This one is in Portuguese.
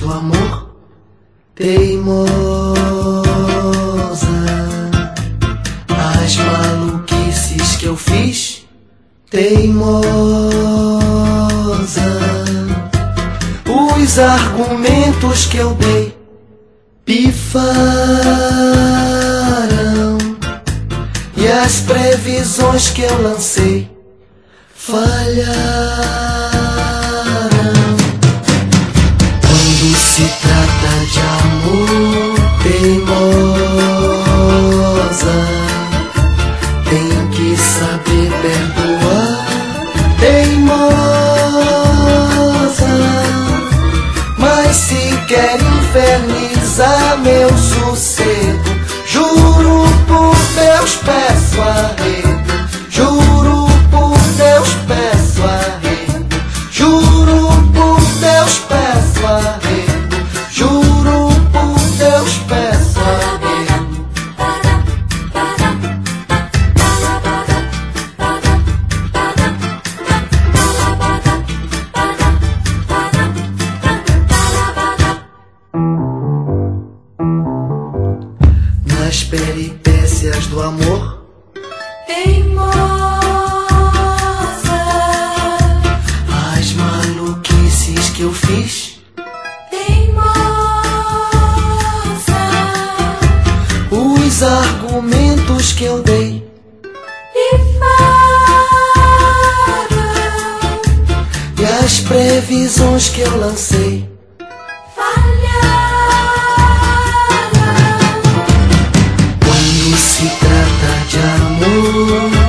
do amor teimosa, as maluquices que eu fiz teimosa, os argumentos que eu dei pifaram e as previsões que eu lancei falharam. Quando se trata de amor teimosa, tem que saber perdoar, teimosa. Mas se quer infernizar meu sossego, juro por Deus peço arrego, juro por Deus peço arrego, juro por Deus peço arrego, juro por Deus peço arrego. Nas peripécias do amor teimosa, as maluquices que eu fiz teimosa, os argumentos que eu dei pifaram e as previsões que eu lancei falharam. quando se trata de amor